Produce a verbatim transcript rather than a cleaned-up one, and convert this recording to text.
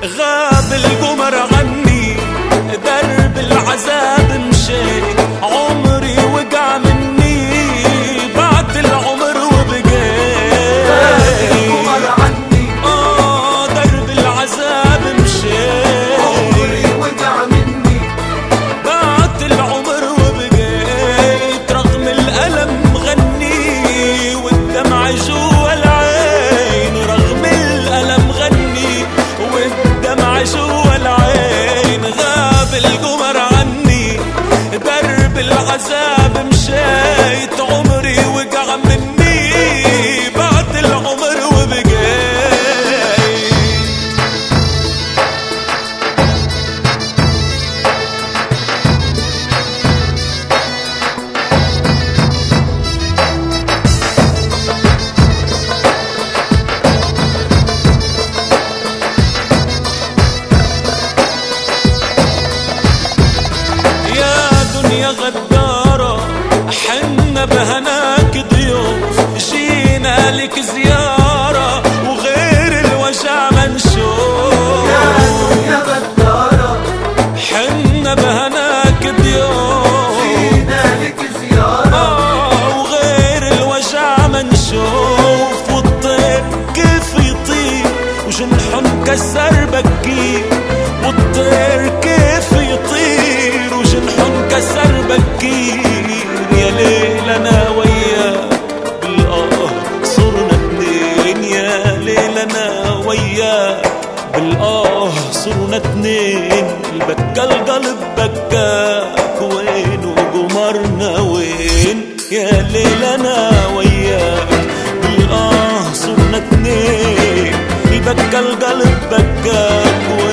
غاب القمر عني، درب العذاب مشيت، عمري وقع مني، بعت العمر وبقيت. غاب القمر عني، آه درب العذاب مشيت، عمري وقع مني، بعت العمر وبقيت. رغم الألم غني والدمع جوا العين، رغم الألم غني والدمع جوا العين. غاب القمر عني، درب العذاب مشيت، عمري وقع مني، بعت العمر وبقيت. يا غدارة حنا بهناك ضيوف، جينا لك زيارة وغير الوجع منشوف. يا دنيا غدارة حنا بهناك ضيوف، جينا لك زيارة آه وغير الوجع منشوف. والطير كيف يطير وجنحه مكسر بكي، والطير كيف يطير وجنحه مكسر بكير. يا ليل انا وياك بالآه صرنا اتنين، يا ليل انا وياك بالآه صرنا اتنين. البكى القلب بكاك وين وقمرنا وين، يا ليل انا وياك بالآه صرنا اتنين. البكى القلب بكاك وين